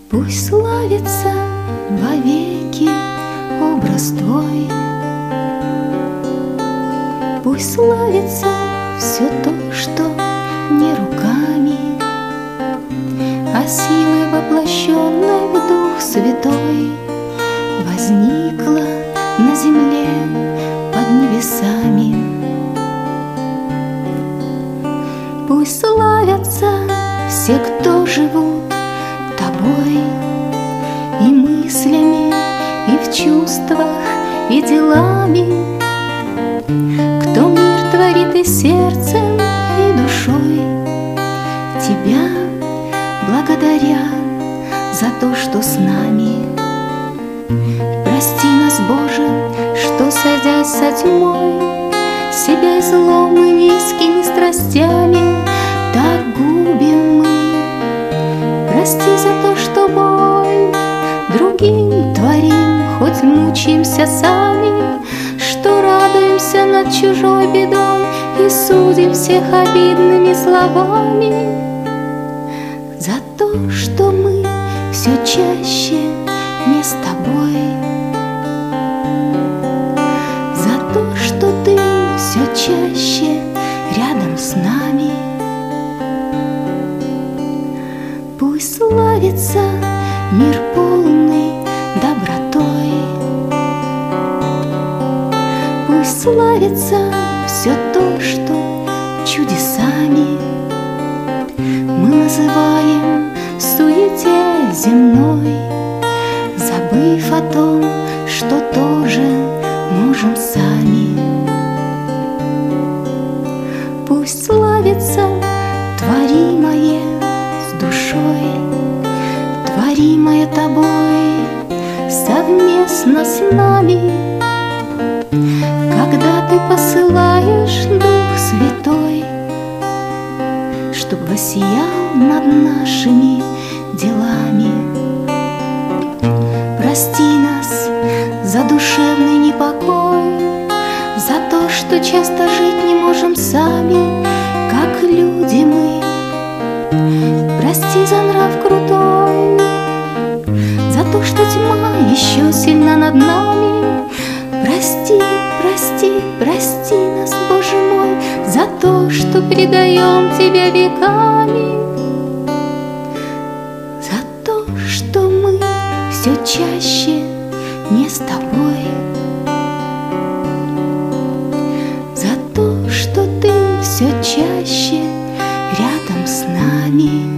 Пусть славится вовеки образ Твой, пусть славится все то, что не руками, а силой, воплощенной в Дух Святой, возникла на земле под небесами. Пусть славятся все, кто живут Тобой и мыслями, и в чувствах, и делами, кто мир творит и сердцем, и душой, Тебя благодаря за то, что с нами. Прости нас, Боже, что, садясь со тьмой, себя и злом и низкими страстями так губим мы. Прости за то, что боль другим творим, хоть мучаемся сами, что радуемся над чужой бедой и судим всех обидными словами. За то, что мы все чаще не с Тобой, за то, что Ты все чаще рядом с нами. Пусть славится мир полный добротой, пусть славится все то, что чудесами мы называем в суете земной, забыв о том, что тоже можем сами. Пусть славится творимое с душой, творимое Тобой совместно с нами, когда Ты посылаешь Дух Святой, чтоб воссиял над нашими делами. Прости нас за душевный непокой, за то, что часто жить не можем сами, как люди мы. Прости за нрав крутой, за то, что тьма еще сильна над нами. Прости, прости, прости нас, Боже мой, за то, что предаем Тебя веками, за то, что мы все чаще не с Тобой, за то, что Ты все чаще рядом с нами.